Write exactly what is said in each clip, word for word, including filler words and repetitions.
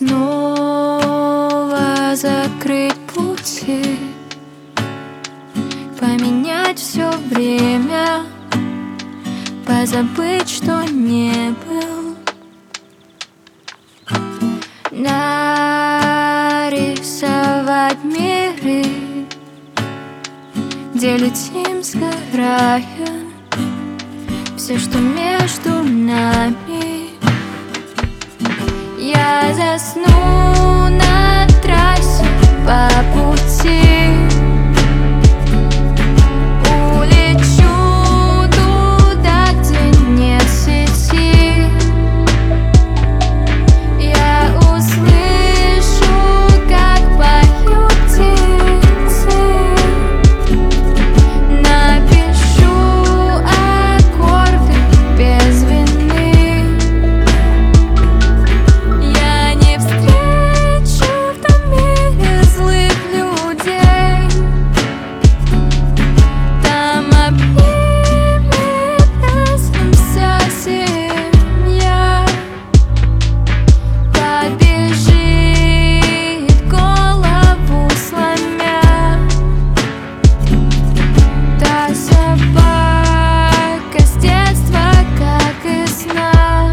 снова закрыть пути, поменять все время, позабыть, что не был, нарисовать миры, где летим сгорая, все, что между нами. Я засну на трассе по пути, улечу туда, где нет сети. Я услышу, как поют птицы, напишу аккорды без вины. Я не встречу в том мире злых людей, там обнимет нас вся семья, побежит голову сломя. Та собака с детства, как и сна.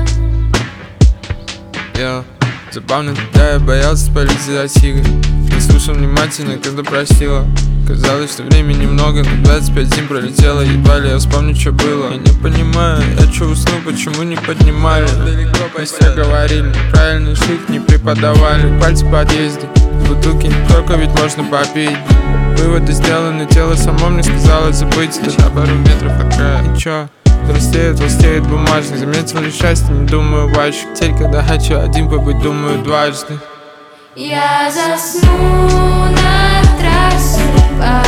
Я забавно, когда я боялся спалить за сигой, не слушал внимательно, когда просила. Казалось, что времени много, но двадцать пять зим пролетело, едва ли я вспомню, что было. Я не понимаю, я чё уснул, почему не поднимали. Мы все говорили, правильные шутки не преподавали. Пальцы в подъезде, бутылки не только ведь можно попить. Выводы сделаны, тело само мне сказало забыть. На пару метров от края. И чё? Толстеет, толстеет бумажник. Заметил ли счастье, не думаю, вальщик. Теперь, когда хочу один побыть, думаю дважды. Я засну на трассе по